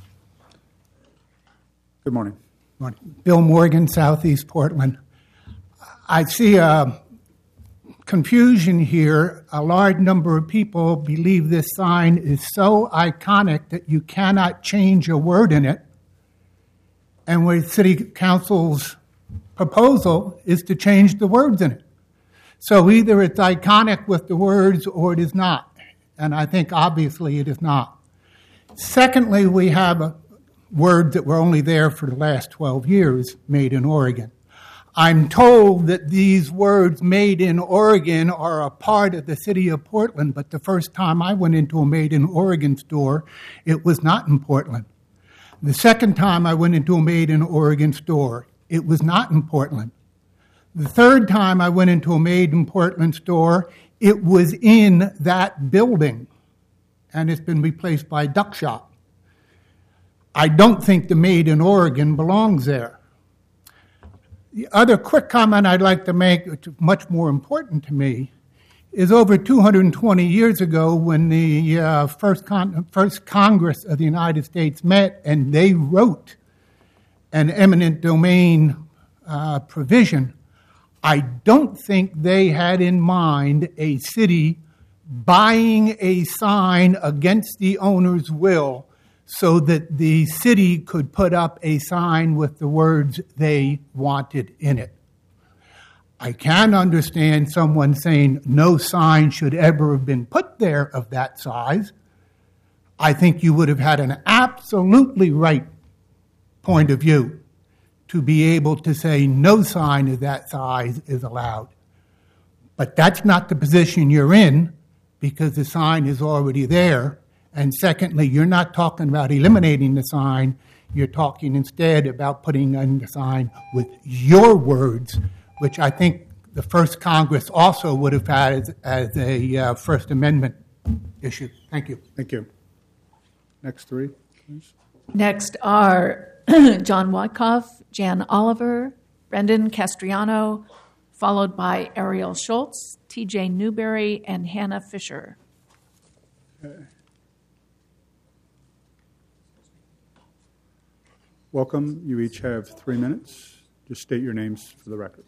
Speaker 1: Good morning.
Speaker 16: Bill Morgan, Southeast Portland. I see confusion here. A large number of people believe this sign is so iconic that you cannot change a word in it. And with City Council's proposal is to change the words in it. So either it's iconic with the words or it is not. And I think obviously it is not. Secondly, we have a word that were only there for the last 12 years, made in Oregon. I'm told that these words, made in Oregon, are a part of the city of Portland, but the first time I went into a made in Oregon store, it was not in Portland. The second time I went into a made in Oregon store, it was not in Portland. The third time I went into a made in Portland store, it was in that building, and it's been replaced by Duck Shop. I don't think the made in Oregon belongs there. The other quick comment I'd like to make, which is much more important to me, is over 220 years ago when the first Congress of the United States met and they wrote an eminent domain provision, I don't think they had in mind a city buying a sign against the owner's will so that the city could put up a sign with the words they wanted in it. I can understand someone saying no sign should ever have been put there of that size. I think you would have had an absolutely right point of view to be able to say no sign of that size is allowed. But that's not the position you're in because the sign is already there. And secondly, you're not talking about eliminating the sign. You're talking instead about putting in the sign with your words, which I think the first Congress also would have had as a First Amendment issue. Thank you.
Speaker 1: Thank you. Next three, please.
Speaker 8: Next are John Wyckoff, Jan Oliver, Brendan Castriano, followed by Ariel Schultz, T.J. Newberry, and Hannah Fisher.
Speaker 1: Okay. Welcome. You each have 3 minutes. Just state your names for the record.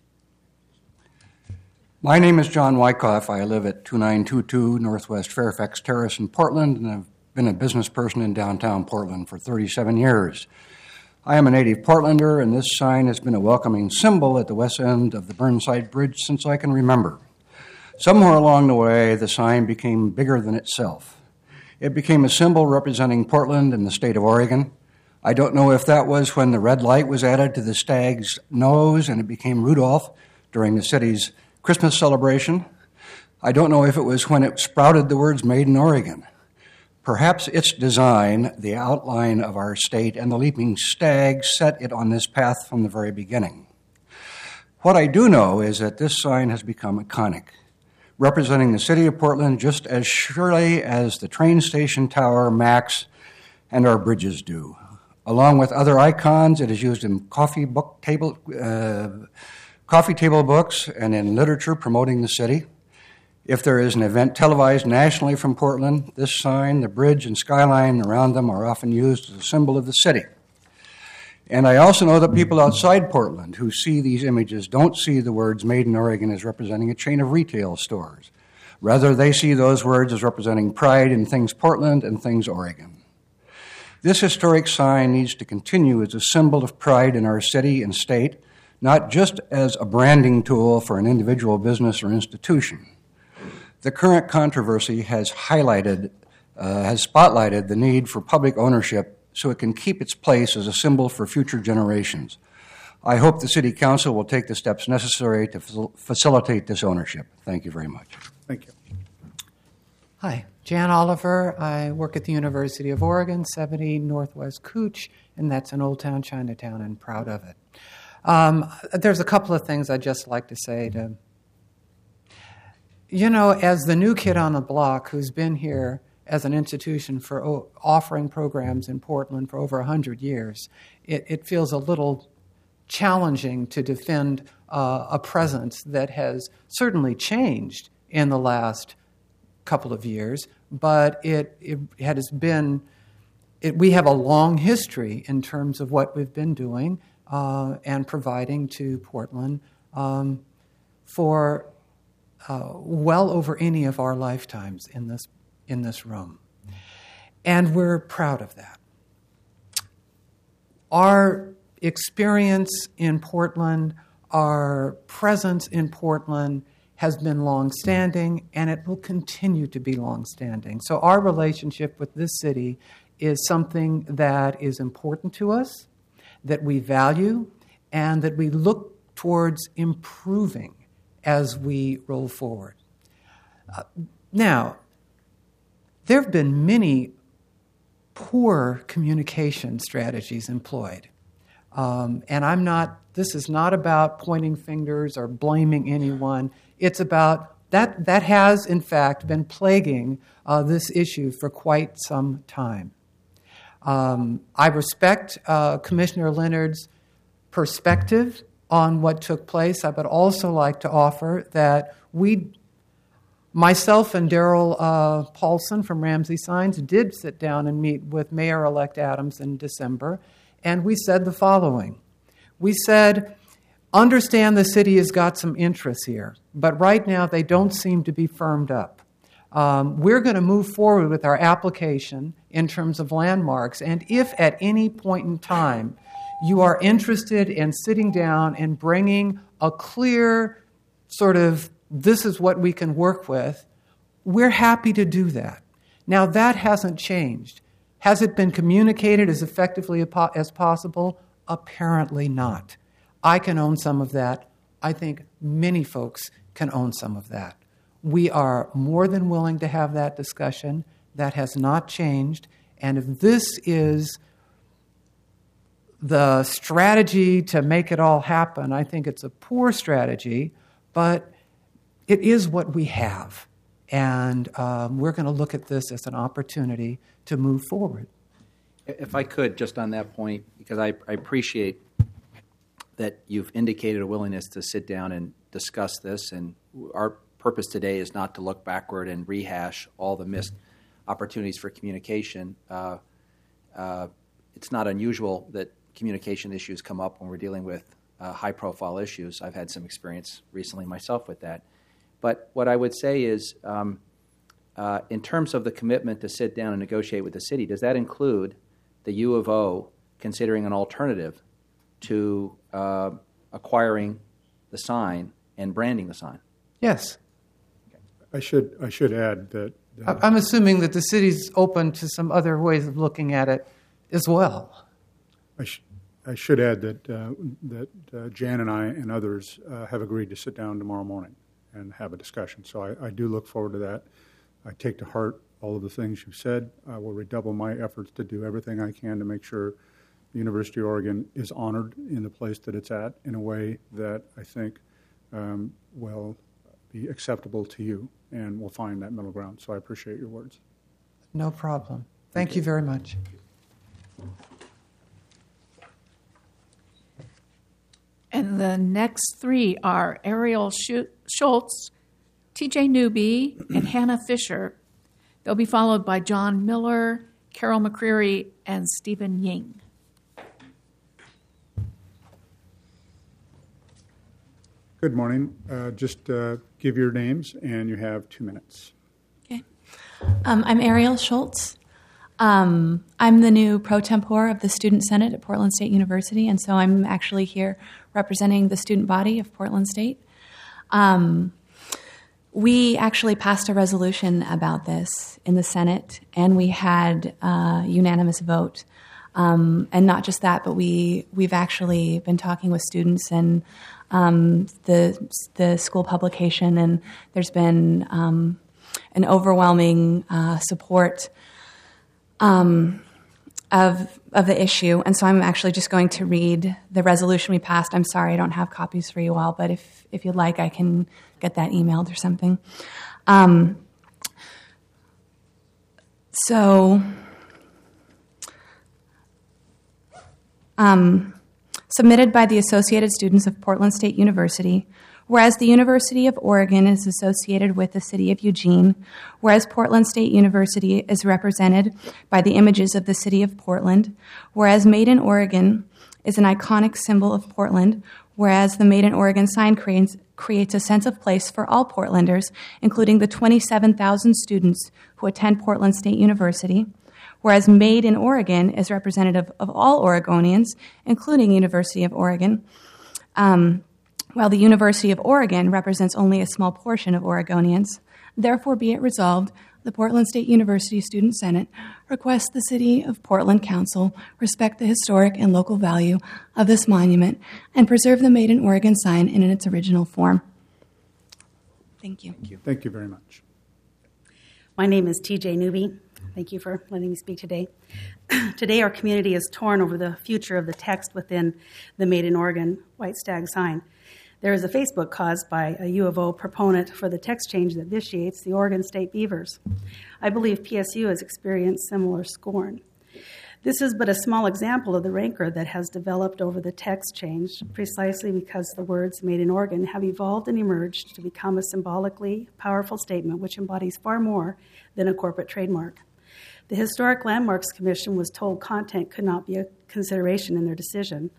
Speaker 17: My name is John Wyckoff. I live at 2922 Northwest Fairfax Terrace in Portland, and I've been a business person in downtown Portland for 37 years. I am a native Portlander, and this sign has been a welcoming symbol at the west end of the Burnside Bridge since I can remember. Somewhere along the way, the sign became bigger than itself. It became a symbol representing Portland and the state of Oregon. I don't know if that was when the red light was added to the stag's nose and it became Rudolph during the city's Christmas celebration. I don't know if it was when it sprouted the words Made in Oregon. Perhaps its design, the outline of our state, and the leaping stag set it on this path from the very beginning. What I do know is that this sign has become iconic, representing the city of Portland just as surely as the train station tower, Max, and our bridges do. Along with other icons, it is used in coffee table books and in literature promoting the city. If there is an event televised nationally from Portland, this sign, the bridge, and skyline around them are often used as a symbol of the city. And I also know that people outside Portland who see these images don't see the words Made in Oregon as representing a chain of retail stores. Rather, they see those words as representing pride in things Portland and things Oregon. This historic sign needs to continue as a symbol of pride in our city and state, not just as a branding tool for an individual business or institution. The current controversy has spotlighted the need for public ownership so it can keep its place as a symbol for future generations. I hope the City Council will take the steps necessary to facilitate this ownership. Thank you very much.
Speaker 1: Thank you.
Speaker 18: Hi, Jan Oliver. I work at the University of Oregon, 70 Northwest Cooch, and that's in Old Town Chinatown, and proud of it. There's a couple of things I'd just like to say to as the new kid on the block who's been here as an institution for offering programs in Portland for over 100 years, it feels a little challenging to defend a presence that has certainly changed in the last couple of years, but we have a long history in terms of what we've been doing and providing to Portland for well over any of our lifetimes in this room. And we're proud of that. Our experience in Portland, our presence in Portland has been long-standing, and it will continue to be long-standing. So our relationship with this city is something that is important to us, that we value, and that we look towards improving as we roll forward. Now, there have been many poor communication strategies employed. And this is not about pointing fingers or blaming anyone. It's about that has, in fact, been plaguing this issue for quite some time. I respect Commissioner Leonard's perspective on what took place. I would also like to offer that myself and Daryl Paulson from Ramsey Signs did sit down and meet with Mayor-elect Adams in December, and we said the following. We said, understand the city has got some interests here, but right now they don't seem to be firmed up. We're going to move forward with our application in terms of landmarks, and if at any point in time you are interested in sitting down and bringing a clear sort of, this is what we can work with, we're happy to do that. Now, that hasn't changed. Has it been communicated as effectively as possible? Apparently not. I can own some of that. I think many folks can own some of that. We are more than willing to have that discussion. That has not changed. And if this is the strategy to make it all happen, I think it's a poor strategy, but it is what we have. And we're going to look at this as an opportunity to move forward.
Speaker 6: If I could, just on that point, because I appreciate that you've indicated a willingness to sit down and discuss this, and our purpose today is not to look backward and rehash all the missed opportunities for communication. It's not unusual that communication issues come up when we're dealing with high-profile issues. I've had some experience recently myself with that. But what I would say is, in terms of the commitment to sit down and negotiate with the city, does that include the U of O considering an alternative to acquiring the sign and branding the sign?
Speaker 18: Yes.
Speaker 1: I should add that
Speaker 18: I'm assuming that the city's open to some other ways of looking at it as well.
Speaker 1: I should add that Jan and I and others have agreed to sit down tomorrow morning and have a discussion. So I do look forward to that. I take to heart all of the things you've said. I will redouble my efforts to do everything I can to make sure the University of Oregon is honored in the place that it's at in a way that I think will be acceptable to you, and we'll find that middle ground. So I appreciate your words.
Speaker 18: No problem. Thank you very much.
Speaker 8: And the next three are Ariel Schultz, TJ Newby, and Hannah Fisher. They'll be followed by John Miller, Carol McCreary, and Stephen Ying.
Speaker 1: Good morning. Just give your names, and you have 2 minutes.
Speaker 19: Okay. I'm Ariel Schultz. I'm the new pro tempore of the Student Senate at Portland State University, and so I'm actually here representing the student body of Portland State. We actually passed a resolution about this in the Senate, and we had a unanimous vote. And not just that, but we've actually been talking with students and the school publication, and there's been an overwhelming support of the issue. And so I'm actually just going to read the resolution we passed. I'm sorry I don't have copies for you all, but if you'd like, I can get that emailed or something. Submitted by the Associated Students of Portland State University, whereas the University of Oregon is associated with the City of Eugene, whereas Portland State University is represented by the images of the City of Portland, whereas Made in Oregon is an iconic symbol of Portland, whereas the Made in Oregon sign creates a sense of place for all Portlanders, including the 27,000 students who attend Portland State University, whereas Made in Oregon is representative of all Oregonians, including University of Oregon, while the University of Oregon represents only a small portion of Oregonians. Therefore, be it resolved, the Portland State University Student Senate requests the City of Portland Council respect the historic and local value of this monument and preserve the Made in Oregon sign in its original form. Thank you.
Speaker 1: Thank you very much.
Speaker 20: My name is TJ Newby. Thank you for letting me speak today. Today, our community is torn over the future of the text within the Made in Oregon White Stag sign. There is a Facebook caused by a U of O proponent for the text change that vitiates the Oregon State Beavers. I believe PSU has experienced similar scorn. This is but a small example of the rancor that has developed over the text change, precisely because the words Made in Oregon have evolved and emerged to become a symbolically powerful statement which embodies far more than a corporate trademark. The Historic Landmarks Commission was told content could not be a consideration in their decision.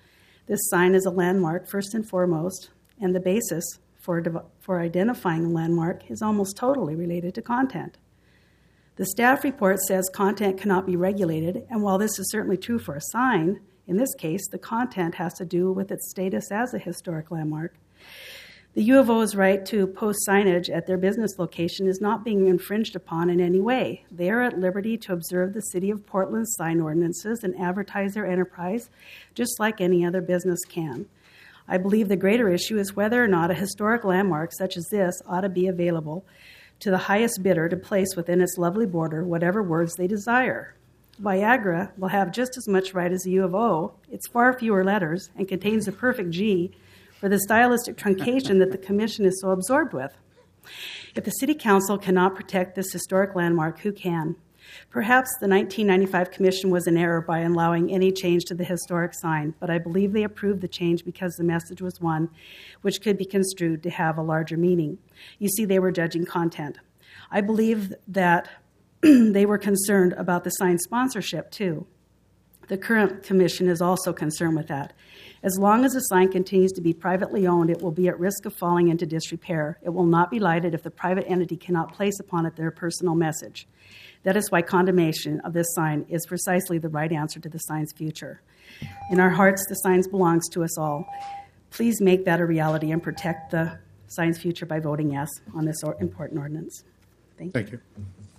Speaker 20: This sign is a landmark first and foremost, and the basis for identifying a landmark is almost totally related to content. The staff report says content cannot be regulated, and while this is certainly true for a sign, in this case, the content has to do with its status as a historic landmark. The U of O's right to post signage at their business location is not being infringed upon in any way. They are at liberty to observe the City of Portland's sign ordinances and advertise their enterprise just like any other business can. I believe the greater issue is whether or not a historic landmark such as this ought to be available to the highest bidder to place within its lovely border whatever words they desire. Viagra will have just as much right as the U of O. It's far fewer letters and contains the perfect G for the stylistic truncation that the Commission is so absorbed with. If the City Council cannot protect this historic landmark, who can? Perhaps the 1995 Commission was in error by allowing any change to the historic sign, but I believe they approved the change because the message was one which could be construed to have a larger meaning. You see, they were judging content. I believe that they were concerned about the sign sponsorship, too. The current Commission is also concerned with that. As long as the sign continues to be privately owned, it will be at risk of falling into disrepair. It will not be lighted if the private entity cannot place upon it their personal message. That is why condemnation of this sign is precisely the right answer to the sign's future. In our hearts, the sign belongs to us all. Please make that a reality and protect the sign's future by voting yes on this important ordinance. Thank you.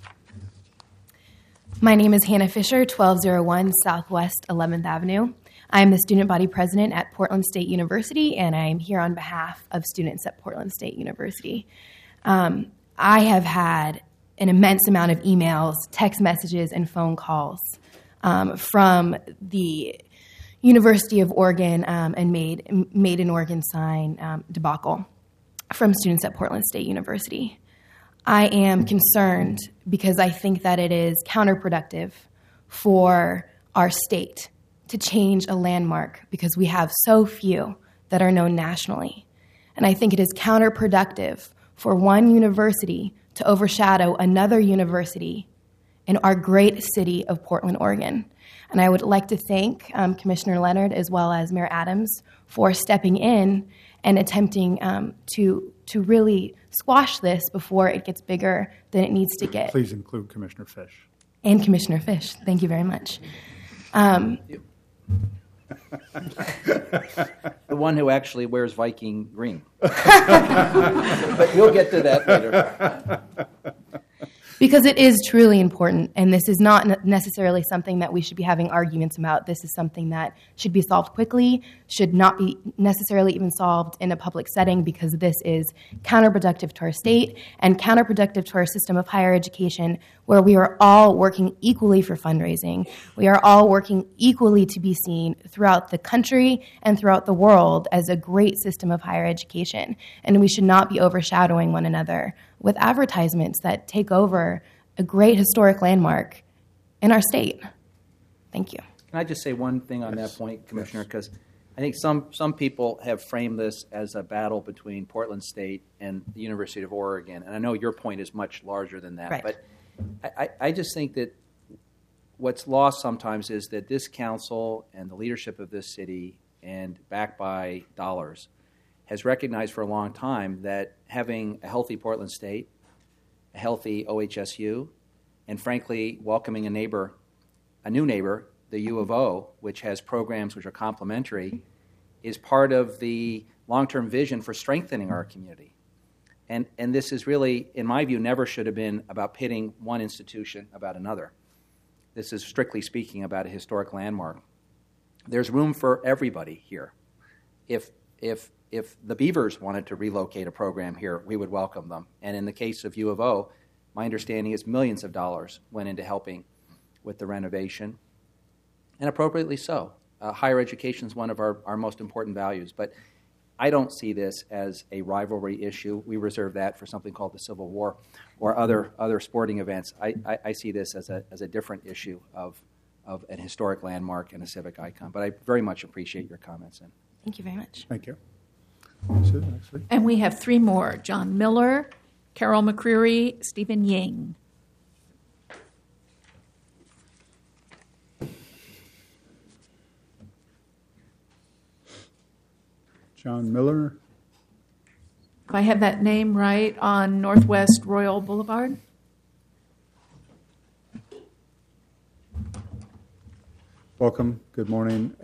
Speaker 21: My name is Hannah Fisher, 1201 Southwest 11th Avenue. I am the student body president at Portland State University, and I am here on behalf of students at Portland State University. I have had an immense amount of emails, text messages, and phone calls from the University of Oregon and Made in Oregon sign debacle from students at Portland State University. I am concerned because I think that it is counterproductive for our state to change a landmark because we have so few that are known nationally. And I think it is counterproductive for one university to overshadow another university in our great city of Portland, Oregon. And I would like to thank Commissioner Leonard as well as Mayor Adams for stepping in and attempting to really squash this before it gets bigger than it needs to get.
Speaker 1: Please include Commissioner Fish.
Speaker 21: And Commissioner Fish. Thank you very much.
Speaker 6: The one who actually wears Viking green. But we'll get to that later.
Speaker 21: Because it is truly important, and this is not necessarily something that we should be having arguments about. This is something that should be solved quickly, should not be necessarily even solved in a public setting, because this is counterproductive to our state and counterproductive to our system of higher education, where we are all working equally for fundraising. We are all working equally to be seen throughout the country and throughout the world as a great system of higher education, and we should not be overshadowing one another with advertisements that take over a great historic landmark in our state. Thank you.
Speaker 6: Can I just say one thing on that point, Commissioner? Because I think some people have framed this as a battle between Portland State and the University of Oregon, and I know your point is much larger than that.
Speaker 21: Right.
Speaker 6: But I just think that what's lost sometimes is that this council and the leadership of this city, and backed by dollars, has recognized for a long time that having a healthy Portland State, a healthy OHSU, and frankly, welcoming a new neighbor, the U of O, which has programs which are complementary, is part of the long-term vision for strengthening our community. And this is really, in my view, never should have been about pitting one institution about another. This is, strictly speaking, about a historic landmark. There's room for everybody here. If the Beavers wanted to relocate a program here, we would welcome them. And in the case of U of O, my understanding is millions of dollars went into helping with the renovation, and appropriately so. Higher education is one of our most important values, but I don't see this as a rivalry issue. We reserve that for something called the Civil War or other sporting events. I see this as a different issue of an historic landmark and a civic icon. But I very much appreciate your comments.
Speaker 21: Thank you very much.
Speaker 1: Thank you.
Speaker 8: And we have three more: John Miller, Carol McCreary, Stephen Yang.
Speaker 1: John Miller.
Speaker 8: If I have that name right, on Northwest Royal Boulevard.
Speaker 1: Welcome. Good morning.